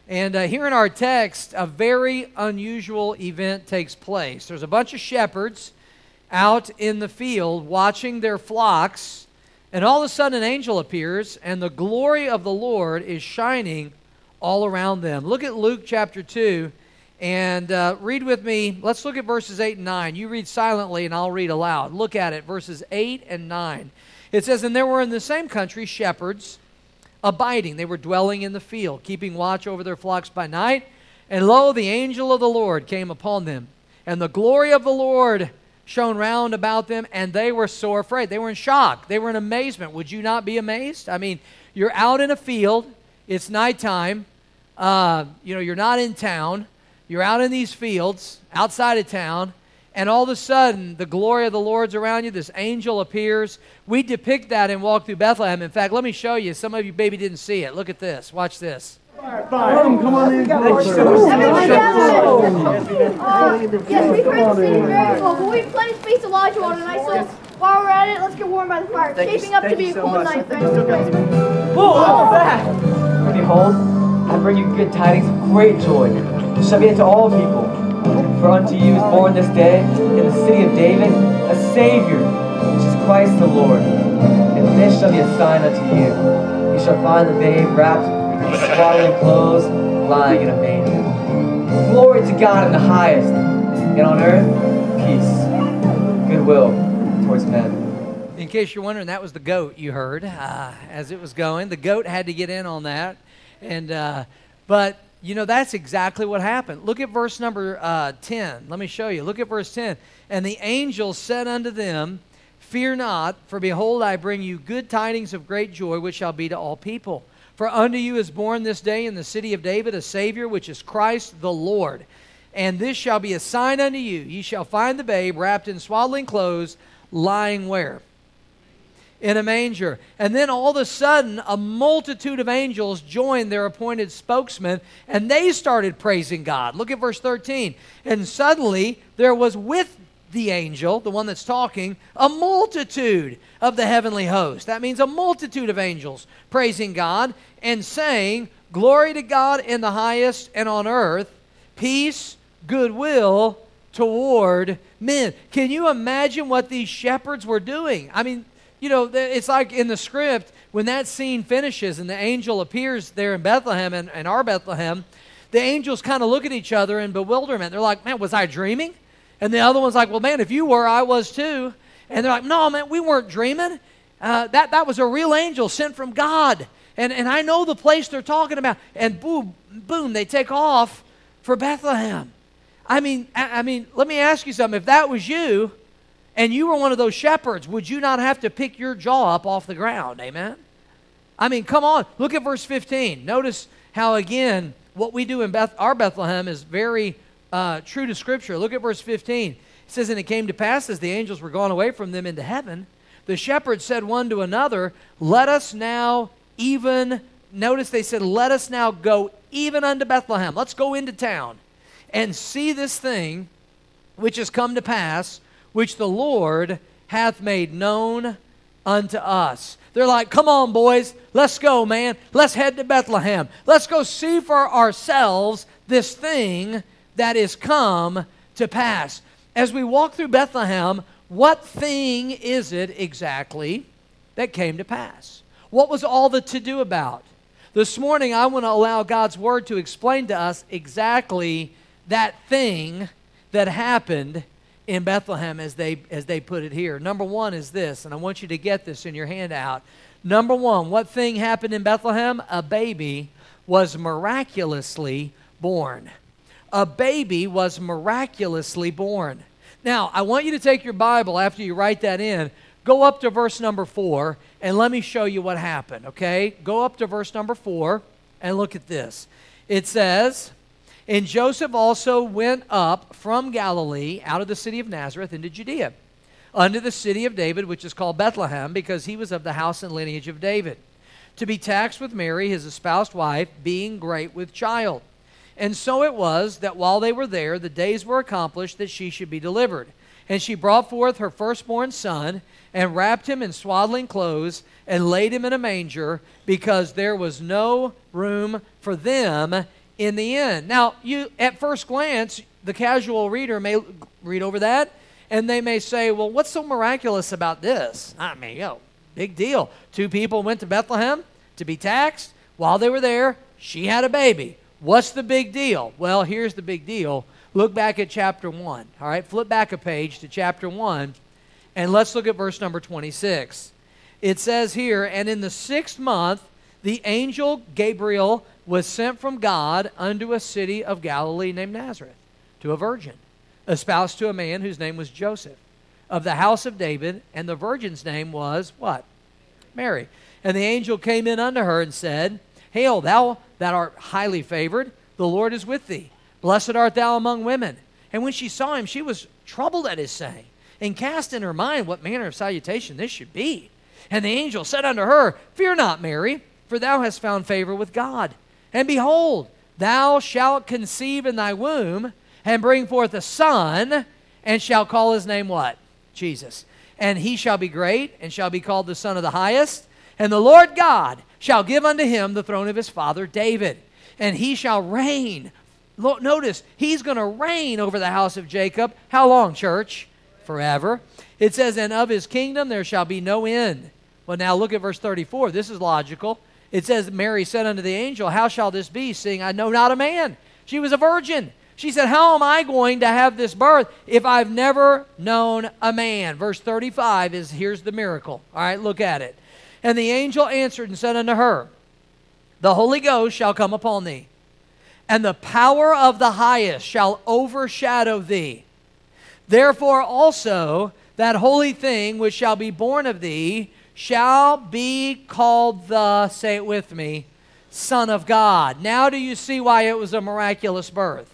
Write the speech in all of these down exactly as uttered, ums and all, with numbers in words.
And uh, here in our text, a very unusual event takes place. There's a bunch of shepherds out in the field watching their flocks, and all of a sudden an angel appears, and the glory of the Lord is shining all around them. Look at Luke chapter two, and uh, read with me. Let's look at verses eight and nine. You read silently, and I'll read aloud. Look at it, verses eight and nine. It says, "And there were in the same country shepherds abiding." They were dwelling in the field, keeping watch over their flocks by night. "And lo, the angel of the Lord came upon them, and the glory of the Lord shone round about them, and they were sore afraid." They were in shock. They were in amazement. Would you not be amazed? I mean, you're out in a field. It's nighttime. Uh, you know, you're not in town. You're out in these fields, outside of town, and all of a sudden, the glory of the Lord's around you. This angel appears. We depict that in Walk Through Bethlehem. In fact, let me show you. Some of you maybe didn't see it. Look at this. Watch this. Fire, fire. Come on in. Everybody Yes, we've heard the city very well, but we've plenty of space to lodge on tonight, so while we're at it, let's get warm by the fire. It's shaping up to be a cold night, friends. Whoa, what was that? Behold, I bring you good tidings of great joy. It shall be unto all people. For unto you is born this day in the city of David a Savior, which is Christ the Lord. And this shall be a sign unto you. You shall find the babe wrapped in swaddling clothes, lying in a manger. Glory to God in the highest, and on earth, peace, goodwill towards men. In case you're wondering, that was the goat you heard uh, as it was going. The goat had to get in on that. and uh, But, you know, that's exactly what happened. Look at verse number uh, ten. Let me show you. Look at verse ten. "And the angel said unto them, Fear not, for behold, I bring you good tidings of great joy, which shall be to all people. For unto you is born this day in the city of David a Savior, which is Christ the Lord. And this shall be a sign unto you. Ye shall find the babe wrapped in swaddling clothes, lying where? In a manger." And then all of a sudden, a multitude of angels joined their appointed spokesman, and they started praising God. Look at verse thirteen. "And suddenly there was with the angel," the one that's talking, "a multitude of the heavenly host." That means a multitude of angels praising God and saying, "Glory to God in the highest, and on earth, peace, goodwill toward men." Can you imagine what these shepherds were doing? I mean, you know, it's like in the script, when that scene finishes and the angel appears there in Bethlehem and, and our Bethlehem, the angels kind of look at each other in bewilderment. They're like, "Man, was I dreaming?" And the other one's like, "Well, man, if you were, I was too." And they're like, "No, man, we weren't dreaming. Uh, that, that was a real angel sent from God. And, and I know the place they're talking about." And boom, boom, they take off for Bethlehem. I mean, I, I mean, let me ask you something. If that was you and you were one of those shepherds, would you not have to pick your jaw up off the ground? Amen? I mean, come on. Look at verse fifteen. Notice how, again, what we do in Beth, our Bethlehem is very Uh, true to Scripture. Look at verse fifteen. It says, "And it came to pass, as the angels were gone away from them into heaven, the shepherds said one to another, Let us now even," notice they said, "Let us now go even unto Bethlehem." Let's go into town and see this thing which has come to pass, which the Lord hath made known unto us. They're like, "Come on, boys. Let's go, man. Let's head to Bethlehem. Let's go see for ourselves this thing that is come to pass." As we walk through Bethlehem, what thing is it exactly that came to pass? What was all the to-do about? This morning, I want to allow God's Word to explain to us exactly that thing that happened in Bethlehem as they, as they put it here. Number one is this, and I want you to get this in your handout. Number one, what thing happened in Bethlehem? A baby was miraculously born. A baby was miraculously born. Now, I want you to take your Bible after you write that in. Go up to verse number four, and let me show you what happened, okay? Go up to verse number four, and look at this. It says, "And Joseph also went up from Galilee out of the city of Nazareth into Judea, unto the city of David, which is called Bethlehem, because he was of the house and lineage of David, to be taxed with Mary, his espoused wife, being great with child. And so it was that while they were there, the days were accomplished that she should be delivered. And she brought forth her firstborn son, and wrapped him in swaddling clothes, and laid him in a manger, because there was no room for them in the end. Now, you at first glance, the casual reader may read over that, and they may say, well, what's so miraculous about this? I mean, yo, big deal. Two people went to Bethlehem to be taxed. While they were there, she had a baby. What's the big deal? Well, here's the big deal. Look back at chapter one. All right, flip back a page to chapter one, and let's look at verse number twenty-six. It says here, and in the sixth month, the angel Gabriel was sent from God unto a city of Galilee named Nazareth, to a virgin, espoused to a man whose name was Joseph, of the house of David, and the virgin's name was what? Mary. And the angel came in unto her and said, Hail, thou that art highly favored, the Lord is with thee. Blessed art thou among women. And when she saw him, she was troubled at his saying, and cast in her mind what manner of salutation this should be. And the angel said unto her, Fear not, Mary, for thou hast found favor with God. And behold, thou shalt conceive in thy womb, and bring forth a son, and shall call his name what? Jesus. And he shall be great, and shall be called the Son of the Highest. And the Lord God shall give unto him the throne of his father David. And he shall reign. Notice, he's going to reign over the house of Jacob. How long, church? Forever. It says, and of his kingdom there shall be no end. Well, now look at verse thirty-four. This is logical. It says, Mary said unto the angel, How shall this be, seeing I know not a man? She was a virgin. She said, How am I going to have this birth if I've never known a man? Verse thirty-five is, here's the miracle. All right, look at it. And the angel answered and said unto her, The Holy Ghost shall come upon thee, and the power of the highest shall overshadow thee. Therefore also that holy thing which shall be born of thee shall be called the, say it with me, Son of God. Now do you see why it was a miraculous birth?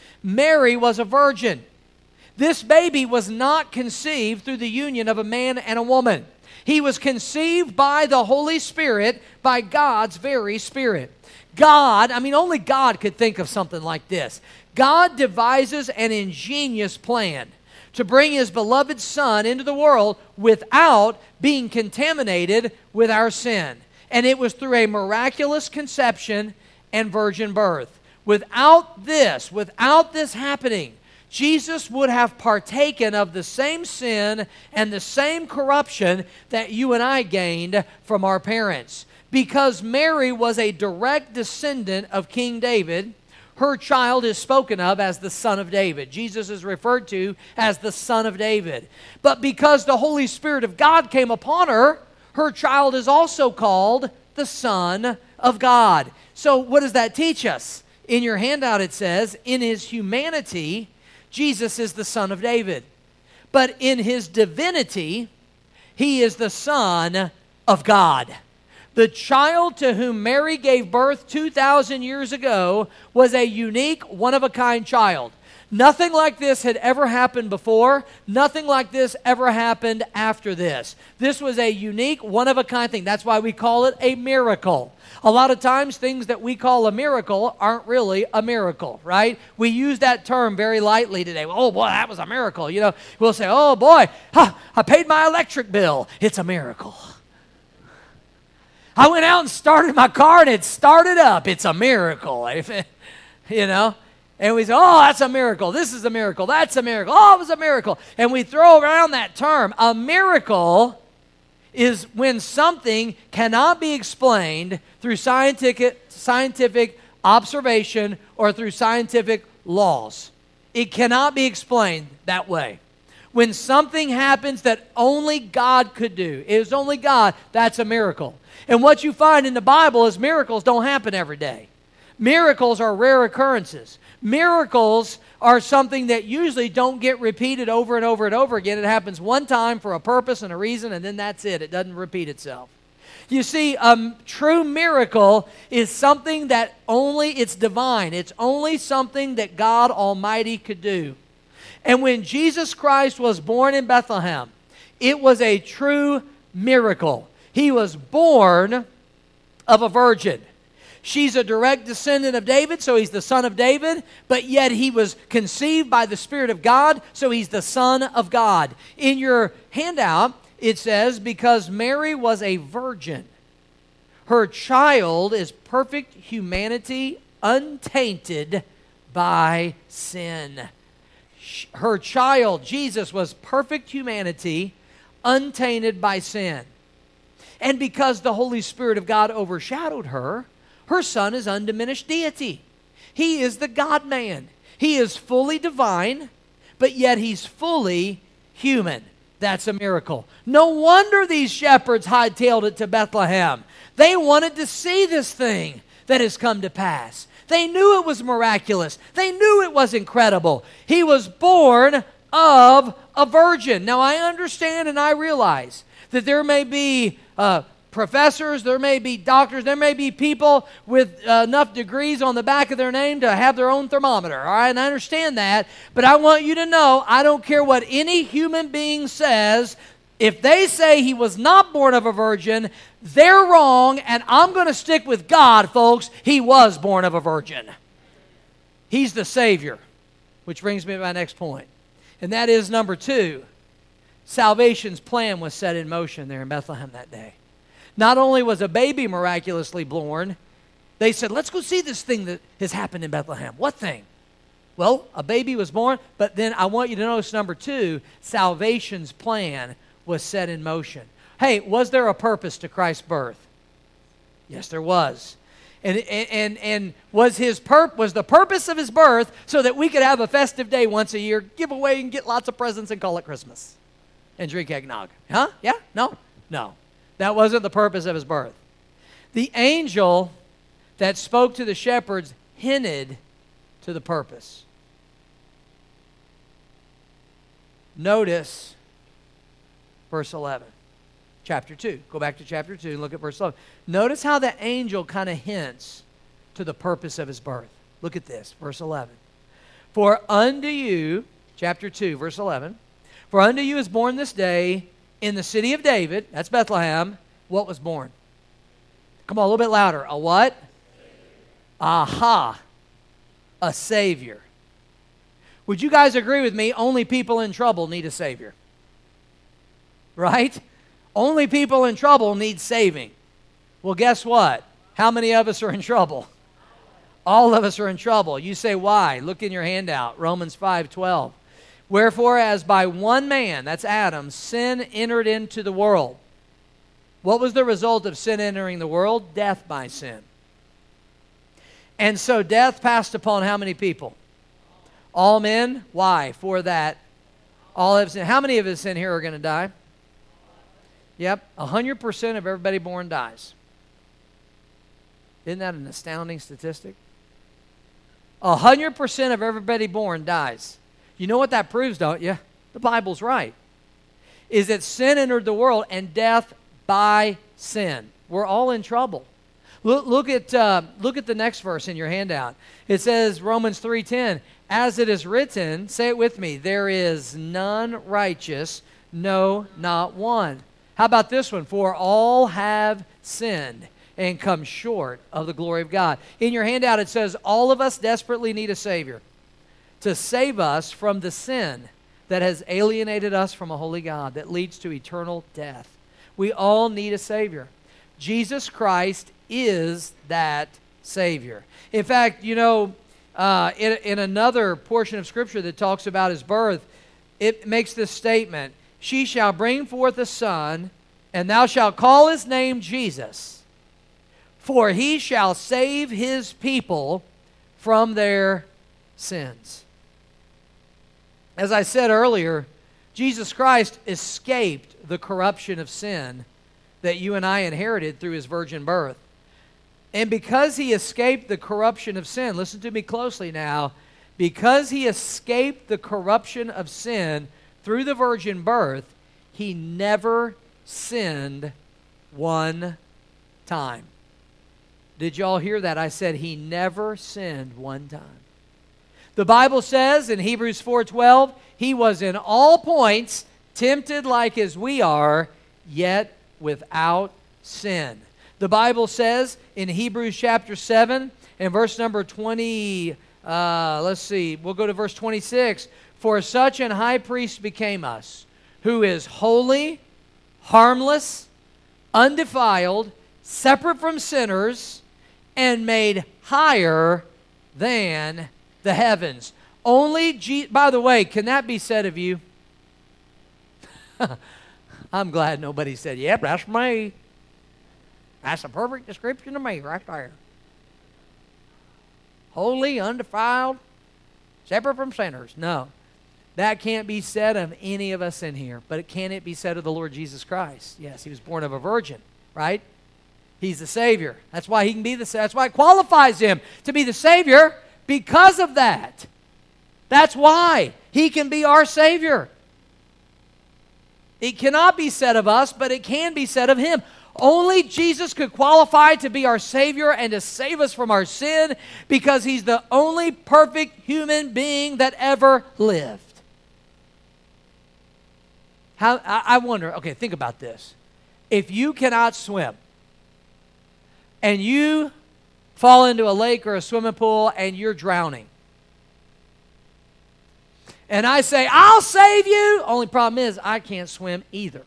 Mary was a virgin. This baby was not conceived through the union of a man and a woman. He was conceived by the Holy Spirit, by God's very Spirit. God, I mean, only God could think of something like this. God devises an ingenious plan to bring his beloved Son into the world without being contaminated with our sin. And it was through a miraculous conception and virgin birth. Without this, without this happening, Jesus would have partaken of the same sin and the same corruption that you and I gained from our parents. Because Mary was a direct descendant of King David, her child is spoken of as the Son of David. Jesus is referred to as the Son of David. But because the Holy Spirit of God came upon her, her child is also called the Son of God. So what does that teach us? In your handout it says, in his humanity, Jesus is the Son of David. But in his divinity, he is the Son of God. The child to whom Mary gave birth two thousand years ago was a unique, one-of-a-kind child. Nothing like this had ever happened before. Nothing like this ever happened after this. This was a unique, one-of-a-kind thing. That's why we call it a miracle. A lot of times, things that we call a miracle aren't really a miracle, right? We use that term very lightly today. Oh, boy, that was a miracle. You know, we'll say, oh, boy, huh, I paid my electric bill. It's a miracle. I went out and started my car, and it started up. It's a miracle. You know? And we say, oh, that's a miracle. This is a miracle. That's a miracle. Oh, it was a miracle. And we throw around that term. A miracle is when something cannot be explained through scientific, scientific observation or through scientific laws. It cannot be explained that way. When something happens that only God could do, it is only God, that's a miracle. And what you find in the Bible is miracles don't happen every day. Miracles are rare occurrences. Miracles are something that usually don't get repeated over and over and over again. It happens one time for a purpose and a reason, and then that's it. It doesn't repeat itself. You see, a true miracle is something that only, it's divine. It's only something that God Almighty could do. And when Jesus Christ was born in Bethlehem, it was a true miracle. He was born of a virgin. She's a direct descendant of David, so he's the son of David, but yet he was conceived by the Spirit of God, so he's the Son of God. In your handout, it says, because Mary was a virgin, her child is perfect humanity untainted by sin. Her child, Jesus, was perfect humanity, untainted by sin. And because the Holy Spirit of God overshadowed her, her Son is undiminished deity. He is the God-man. He is fully divine, but yet He's fully human. That's a miracle. No wonder these shepherds hightailed it to Bethlehem. They wanted to see this thing that has come to pass. They knew it was miraculous. They knew it was incredible. He was born of a virgin. Now, I understand and I realize that there may be uh, professors, there may be doctors, there may be people with uh, enough degrees on the back of their name to have their own thermometer. All right, and I understand that. But I want you to know, I don't care what any human being says. If they say He was not born of a virgin, they're wrong, and I'm going to stick with God, folks. He was born of a virgin. He's the Savior, which brings me to my next point. And that is number two, salvation's plan was set in motion there in Bethlehem that day. Not only was a baby miraculously born, they said, let's go see this thing that has happened in Bethlehem. What thing? Well, a baby was born, but then I want you to notice number two, salvation's plan was set in motion. Hey, was there a purpose to Christ's birth? Yes, there was. And, and, and was his purp was the purpose of His birth so that we could have a festive day once a year, give away and get lots of presents and call it Christmas and drink eggnog? Huh? Yeah? No? No. That wasn't the purpose of His birth. The angel that spoke to the shepherds hinted to the purpose. Notice verse eleven. Chapter two. Go back to chapter two and look at verse eleven. Notice how the angel kind of hints to the purpose of His birth. Look at this, verse eleven. For unto you, chapter two, verse eleven, for unto you is born this day in the city of David, that's Bethlehem, what was born? Come on, a little bit louder. A what? Aha. A Savior. Would you guys agree with me? Only people in trouble need a Savior. Right? Only people in trouble need saving. Well, guess what? How many of us are in trouble? All of us are in trouble. You say, why? Look in your handout, Romans five twelve. Wherefore, as by one man, that's Adam, sin entered into the world. What was the result of sin entering the world? Death by sin. And so death passed upon how many people? All men. Why? For that all have sinned. How many of us in here are going to die? Yep, one hundred percent of everybody born dies. Isn't that an astounding statistic? one hundred percent of everybody born dies. You know what that proves, don't you? The Bible's right. Is that sin entered the world and death by sin. We're all in trouble. Look, look, at, uh, look at the next verse in your handout. It says, Romans three ten, as it is written, say it with me, there is none righteous, no, not one. How about this one? For all have sinned and come short of the glory of God. In your handout it says, all of us desperately need a Savior to save us from the sin that has alienated us from a holy God that leads to eternal death. We all need a Savior. Jesus Christ is that Savior. In fact, you know, uh, in, in another portion of Scripture that talks about His birth, it makes this statement, she shall bring forth a son, and thou shalt call his name Jesus, for he shall save his people from their sins. As I said earlier, Jesus Christ escaped the corruption of sin that you and I inherited through His virgin birth. And because He escaped the corruption of sin, listen to me closely now, because He escaped the corruption of sin through the virgin birth, He never sinned one time. Did y'all hear that? I said He never sinned one time. The Bible says in Hebrews four twelve, He was in all points tempted like as we are, yet without sin. The Bible says in Hebrews chapter seven and verse number twenty, uh, let's see, we'll go to verse twenty-six. For such an high priest became us, who is holy, harmless, undefiled, separate from sinners, and made higher than the heavens. Only, Je- by the way, can that be said of you? I'm glad nobody said, yep, that's me. That's a perfect description of me right there. Holy, undefiled, separate from sinners. No, that can't be said of any of us in here. But can it be said of the Lord Jesus Christ? Yes, he was born of a virgin, right? He's the Savior. That's why he can be the. That's why it qualifies him to be the Savior, because of that. That's why he can be our Savior. It cannot be said of us, but it can be said of him. Only Jesus could qualify to be our Savior and to save us from our sin, because he's the only perfect human being that ever lived. How, I, I wonder, okay, think about this. If you cannot swim and you fall into a lake or a swimming pool and you're drowning, and I say, I'll save you. Only problem is I can't swim either.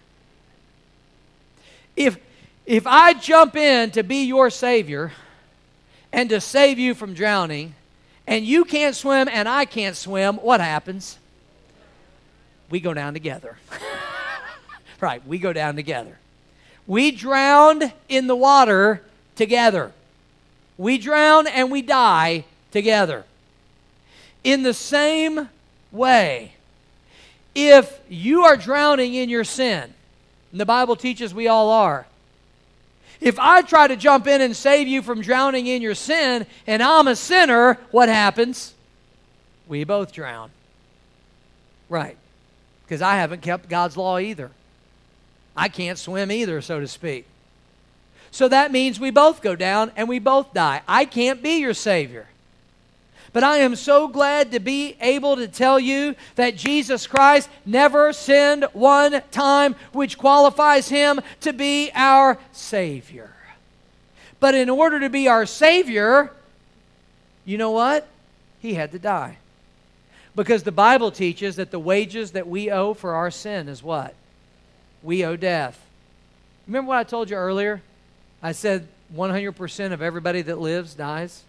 If, if I jump in to be your Savior and to save you from drowning, and you can't swim and I can't swim, what happens? We go down together. Right, we go down together. We drowned in the water together. We drown and we die together. In the same way, if you are drowning in your sin, and the Bible teaches we all are, if I try to jump in and save you from drowning in your sin, and I'm a sinner, what happens? We both drown. Right. Because I haven't kept God's law either. I can't swim either, so to speak. So that means we both go down and we both die. I can't be your Savior. But I am so glad to be able to tell you that Jesus Christ never sinned one time, which qualifies him to be our Savior. But in order to be our Savior, you know what? He had to die. Because the Bible teaches that the wages that we owe for our sin is what? We owe death. Remember what I told you earlier? I said one hundred percent of everybody that lives dies.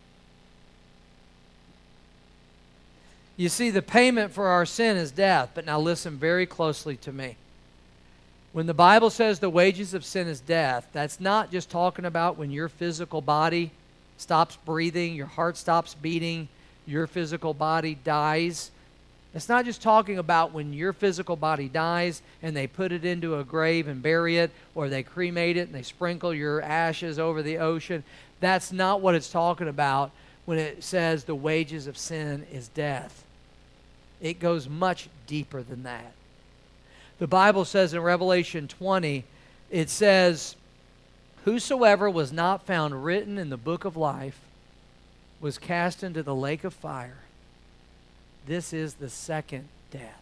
You see, the payment for our sin is death. But now listen very closely to me. When the Bible says the wages of sin is death, that's not just talking about when your physical body stops breathing, your heart stops beating, your physical body dies. It's not just talking about when your physical body dies and they put it into a grave and bury it, or they cremate it and they sprinkle your ashes over the ocean. That's not what it's talking about when it says the wages of sin is death. It goes much deeper than that. The Bible says in Revelation twenty, it says, whosoever was not found written in the book of life was cast into the lake of fire. This is the second death.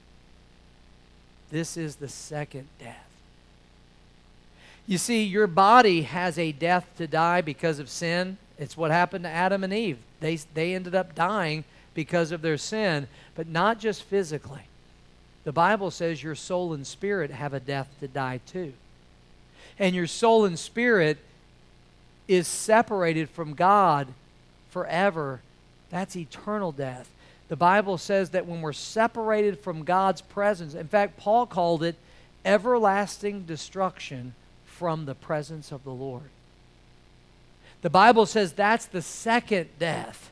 This is the second death. You see, your body has a death to die because of sin. It's what happened to Adam and Eve. They, they ended up dying because of their sin, but not just physically. The Bible says your soul and spirit have a death to die too. And your soul and spirit is separated from God forever. That's eternal death. The Bible says that when we're separated from God's presence, in fact, Paul called it everlasting destruction from the presence of the Lord. The Bible says that's the second death.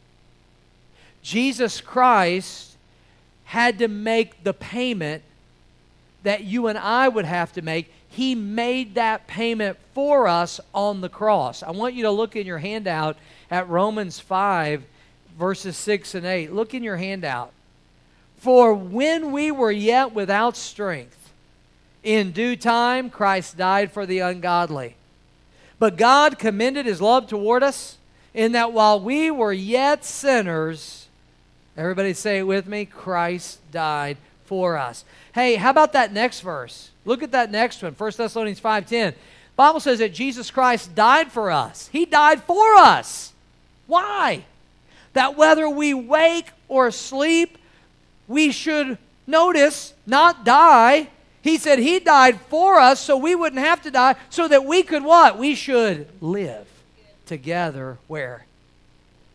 Jesus Christ had to make the payment that you and I would have to make. He made that payment for us on the cross. I want you to look in your handout at Romans five, verses six and eight. Look in your handout. For when we were yet without strength, in due time Christ died for the ungodly. But God commended his love toward us in that while we were yet sinners, everybody say it with me, Christ died for us. Hey, how about that next verse? Look at that next one, First Thessalonians five ten. The Bible says that Jesus Christ died for us. He died for us. Why? That whether we wake or sleep, we should, notice, not die. He said he died for us so we wouldn't have to die, so that we could what? We should live together where?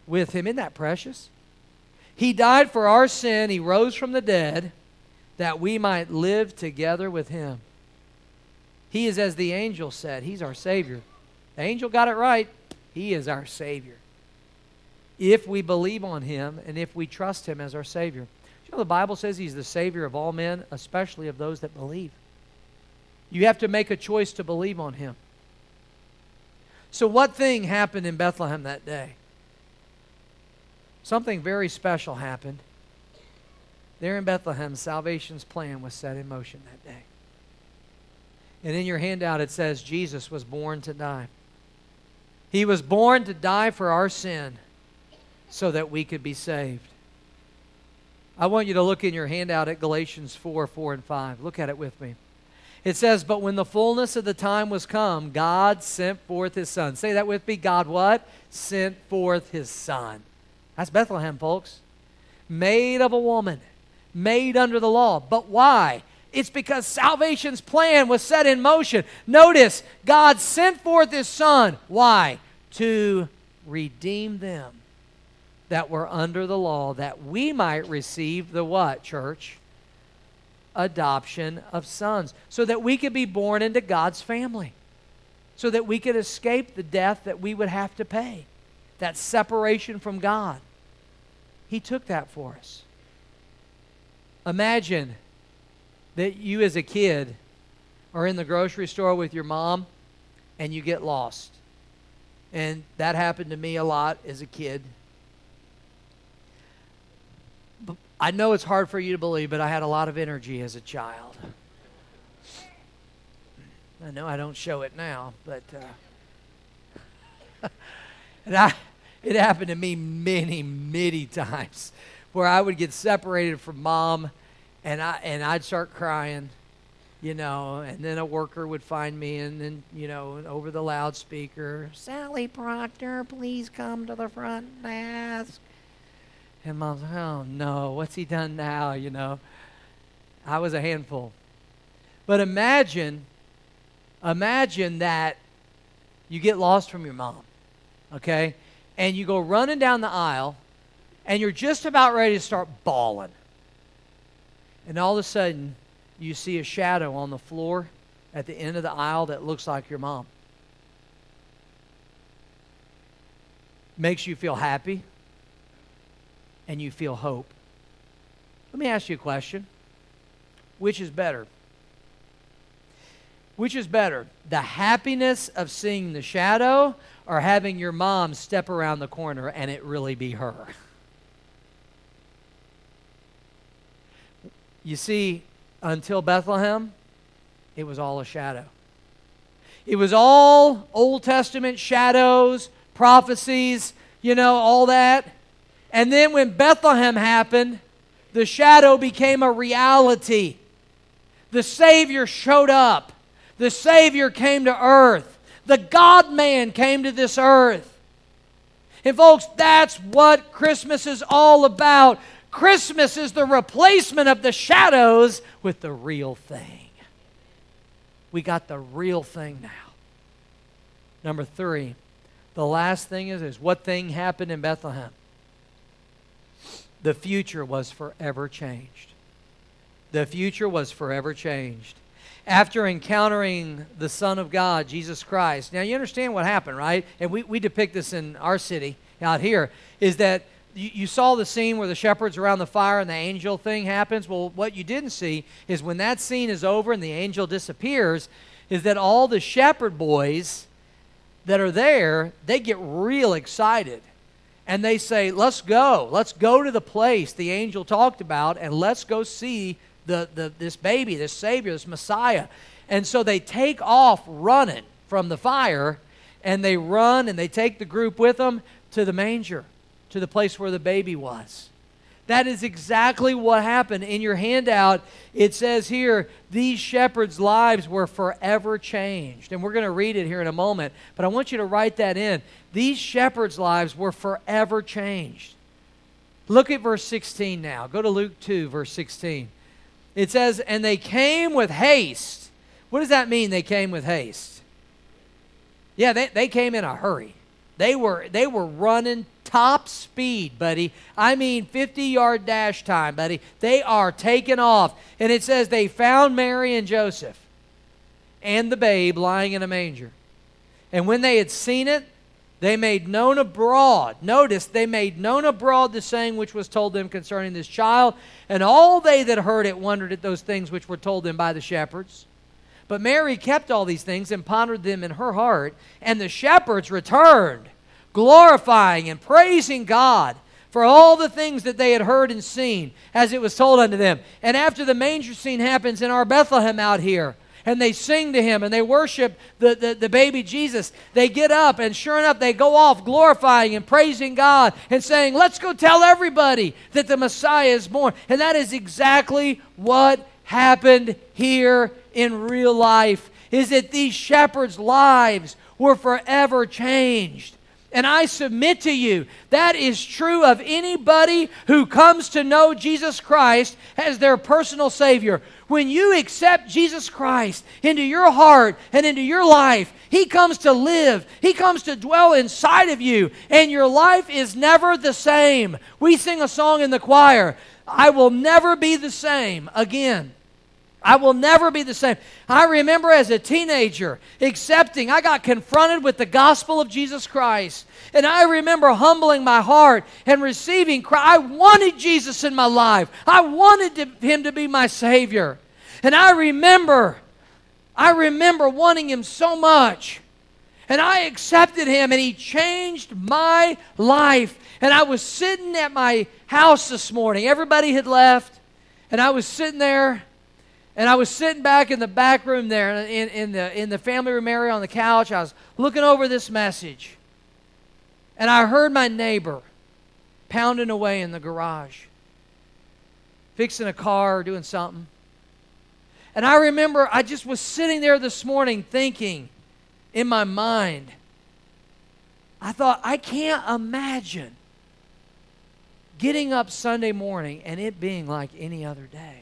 with him. Isn't that precious? He died for our sin. He rose from the dead that we might live together with him. He is, as the angel said, he's our Savior. The angel got it right. He is our Savior. If we believe on him and if we trust him as our Savior. You know, the Bible says he's the Savior of all men, especially of those that believe. You have to make a choice to believe on him. So what thing happened in Bethlehem that day? Something very special happened. There in Bethlehem, salvation's plan was set in motion that day. And in your handout it says Jesus was born to die. He was born to die for our sin so that we could be saved. I want you to look in your handout at Galatians four, four and five. Look at it with me. It says, but when the fullness of the time was come, God sent forth his Son. Say that with me. God what? Sent forth his Son. That's Bethlehem, folks. Made of a woman. Made under the law. But why? It's because salvation's plan was set in motion. Notice, God sent forth his Son. Why? To redeem them that were under the law, that we might receive the what, church? Adoption of sons. So that we could be born into God's family. So that we could escape the death that we would have to pay. That separation from God. He took that for us. Imagine that you as a kid are in the grocery store with your mom and you get lost. And that happened to me a lot as a kid. But I know it's hard for you to believe, but I had a lot of energy as a child. I know I don't show it now, but uh, and I, it happened to me many, many times where I would get separated from mom and, I, and I'd start crying, you know, and then a worker would find me and then, you know, over the loudspeaker, Sally Proctor, please come to the front desk. And mom's like, oh no, what's he done now, you know? I was a handful. But imagine, imagine that you get lost from your mom, okay? And you go running down the aisle and you're just about ready to start bawling. And all of a sudden, you see a shadow on the floor at the end of the aisle that looks like your mom. Makes you feel happy and you feel hope. Let me ask you a question. Which is better? Which is better? The happiness of seeing the shadow or having your mom step around the corner and it really be her? You see, until Bethlehem, it was all a shadow. It was all Old Testament shadows, prophecies, you know, all that. And then when Bethlehem happened, the shadow became a reality. The Savior showed up. The Savior came to earth. The God-man came to this earth. And folks, that's what Christmas is all about. Christmas is the replacement of the shadows with the real thing. We got the real thing now. Number three, the last thing is, is what thing happened in Bethlehem? The future was forever changed. The future was forever changed. After encountering the Son of God, Jesus Christ. Now you understand what happened, right? And we, we depict this in our city out here, is that you, you saw the scene where the shepherds around the fire and the angel thing happens. Well, what you didn't see is when that scene is over and the angel disappears, is that all the shepherd boys that are there, they get real excited. And they say, let's go. Let's go to the place the angel talked about and let's go see the, the this baby, this Savior, this Messiah. And so they take off running from the fire and they run and they take the group with them to the manger, to the place where the baby was. That is exactly what happened. In your handout, it says here, these shepherds' lives were forever changed. And we're going to read it here in a moment, but I want you to write that in. These shepherds' lives were forever changed. Look at verse sixteen now. Go to Luke two, verse sixteen. It says, and they came with haste. What does that mean, they came with haste? Yeah, they, they came in a hurry. They were, they were running top speed, buddy. I mean fifty-yard dash time, buddy. They are taking off. And it says they found Mary and Joseph and the babe lying in a manger. And when they had seen it, they made known abroad. Notice, they made known abroad the saying which was told them concerning this child. And all they that heard it wondered at those things which were told them by the shepherds. But Mary kept all these things and pondered them in her heart. And the shepherds returned, glorifying and praising God for all the things that they had heard and seen as it was told unto them. And after the manger scene happens in our Bethlehem out here, and they sing to him and they worship the, the, the baby Jesus, they get up and sure enough they go off glorifying and praising God and saying, let's go tell everybody that the Messiah is born. And that is exactly what happened here in real life, is that these shepherds' lives were forever changed. And I submit to you, that is true of anybody who comes to know Jesus Christ as their personal Savior. When you accept Jesus Christ into your heart and into your life, He comes to live. He comes to dwell inside of you, and your life is never the same. We sing a song in the choir, I will never be the same again. I will never be the same. I remember as a teenager accepting, I got confronted with the gospel of Jesus Christ. And I remember humbling my heart and receiving Christ. I wanted Jesus in my life. I wanted to, Him to be my Savior. And I remember, I remember wanting Him so much. And I accepted Him and He changed my life. And I was sitting at my house this morning. Everybody had left. And I was sitting there. And I was sitting back in the back room there in, in, the, in the family room area on the couch. I was looking over this message. And I heard my neighbor pounding away in the garage, fixing a car or doing something. And I remember I just was sitting there this morning thinking in my mind, I thought, I can't imagine getting up Sunday morning and it being like any other day.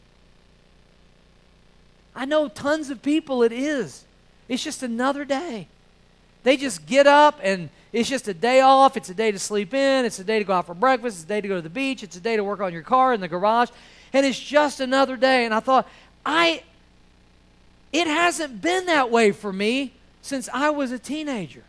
I know tons of people it is. It's just another day. They just get up and it's just a day off. It's a day to sleep in. It's a day to go out for breakfast. It's a day to go to the beach. It's a day to work on your car in the garage. And it's just another day. And I thought, I, it hasn't been that way for me since I was a teenager.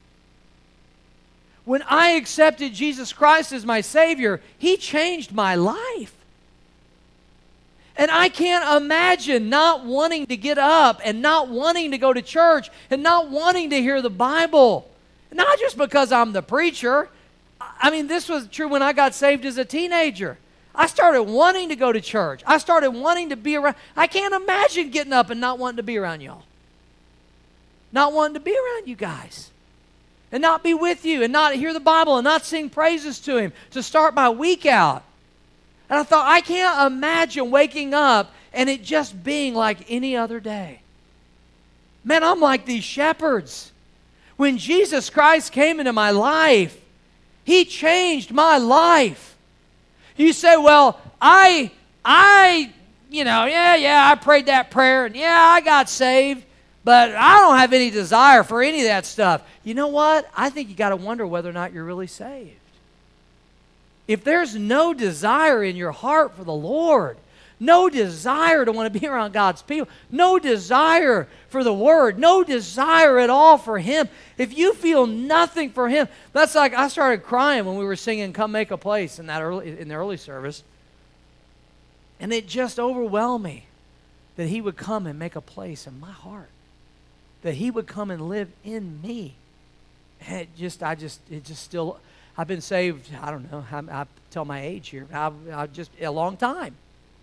When I accepted Jesus Christ as my Savior, He changed my life. And I can't imagine not wanting to get up and not wanting to go to church and not wanting to hear the Bible. Not just because I'm the preacher. I mean, this was true when I got saved as a teenager. I started wanting to go to church. I started wanting to be around. I can't imagine getting up and not wanting to be around y'all. Not wanting to be around you guys. And not be with you and not hear the Bible and not sing praises to Him to start my week out. And I thought, I can't imagine waking up and it just being like any other day. Man, I'm like these shepherds. When Jesus Christ came into my life, He changed my life. You say, well, I, I, you know, yeah, yeah, I prayed that prayer, and yeah, I got saved, but I don't have any desire for any of that stuff. You know what? I think you got to wonder whether or not you're really saved. If there's no desire in your heart for the Lord, no desire to want to be around God's people, no desire for the Word, no desire at all for Him, if you feel nothing for Him, that's like I started crying when we were singing Come Make a Place in, that early, in the early service. And it just overwhelmed me that He would come and make a place in my heart, that He would come and live in me. And it just, I just, it just still... I've been saved, I don't know, I, I tell my age here, I've, I've just, a long time.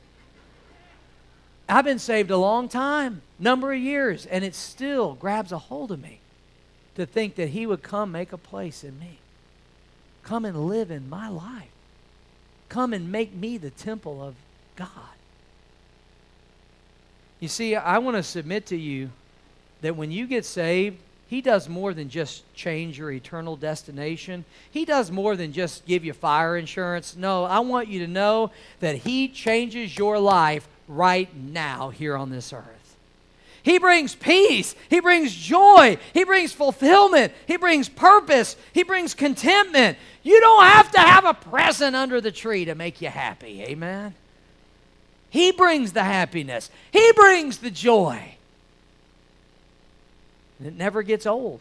I've been saved a long time, number of years, and it still grabs a hold of me to think that He would come make a place in me. Come and live in my life. Come and make me the temple of God. You see, I want to submit to you that when you get saved, He does more than just change your eternal destination. He does more than just give you fire insurance. No, I want you to know that He changes your life right now here on this earth. He brings peace. He brings joy. He brings fulfillment. He brings purpose. He brings contentment. You don't have to have a present under the tree to make you happy. Amen? He brings the happiness. He brings the joy. And it never gets old.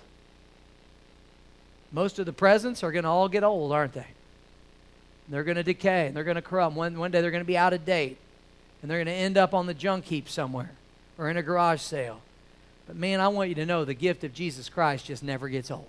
Most of the presents are going to all get old, aren't they? They're going to decay, and they're going to crumb. One, one day they're going to be out of date, and they're going to end up on the junk heap somewhere or in a garage sale. But man, I want you to know the gift of Jesus Christ just never gets old.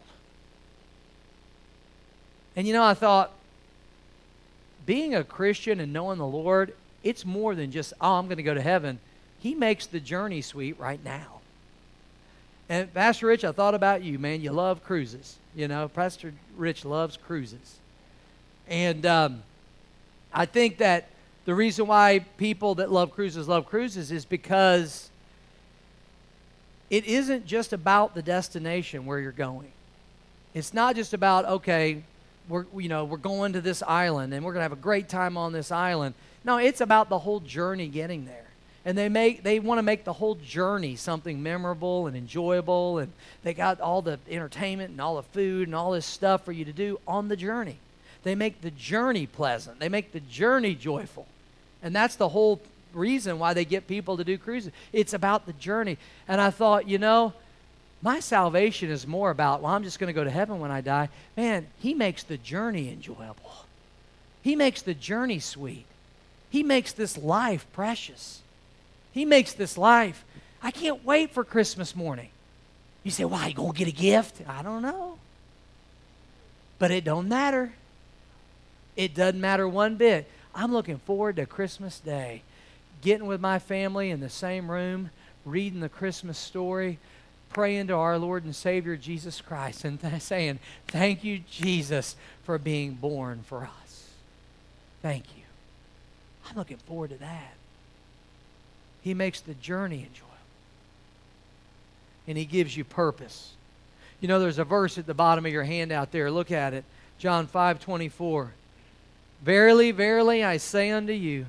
And you know, I thought, being a Christian and knowing the Lord, it's more than just, oh, I'm going to go to heaven. He makes the journey sweet right now. And Pastor Rich, I thought about you, man. You love cruises. You know, Pastor Rich loves cruises. And um, I think that the reason why people that love cruises love cruises is because it isn't just about the destination where you're going. It's not just about, okay, we're, you know, we're going to this island and we're going to have a great time on this island. No, it's about the whole journey getting there. And they make they want to make the whole journey something memorable and enjoyable, and they got all the entertainment and all the food and all this stuff for you to do on the journey. They make the journey pleasant. They make the journey joyful. And that's the whole reason why they get people to do cruises. It's about the journey. And I thought, you know, my salvation is more about, well, I'm just going to go to heaven when I die. Man, he makes the journey enjoyable. He makes the journey sweet. He makes this life precious. He makes this life. I can't wait for Christmas morning. You say, why, you going to get a gift? I don't know. But it don't matter. It doesn't matter one bit. I'm looking forward to Christmas Day. Getting with my family in the same room, reading the Christmas story, praying to our Lord and Savior Jesus Christ, and th- saying, thank you, Jesus, for being born for us. Thank you. I'm looking forward to that. He makes the journey enjoyable. And he gives you purpose. You know, there's a verse at the bottom of your handout there. Look at it. John five twenty-four. Verily, verily, I say unto you,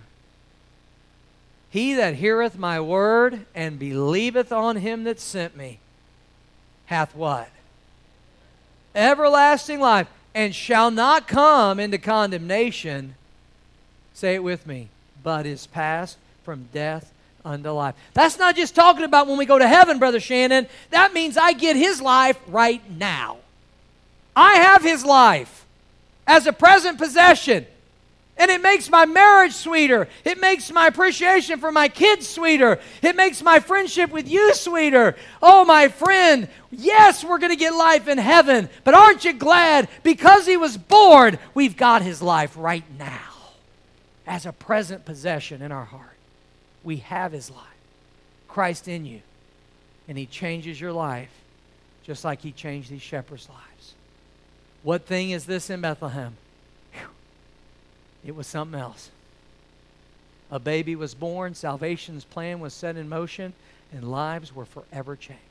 he that heareth my word and believeth on him that sent me hath what? Everlasting life, and shall not come into condemnation, say it with me, but is passed from death unto life. That's not just talking about when we go to heaven, Brother Shannon. That means I get his life right now. I have his life as a present possession. And it makes my marriage sweeter. It makes my appreciation for my kids sweeter. It makes my friendship with you sweeter. Oh, my friend, yes, we're going to get life in heaven. But aren't you glad because he was born, we've got his life right now as a present possession in our heart. We have his life, Christ in you. And he changes your life just like he changed these shepherds' lives. What thing is this in Bethlehem? Whew. It was something else. A baby was born, salvation's plan was set in motion, and lives were forever changed.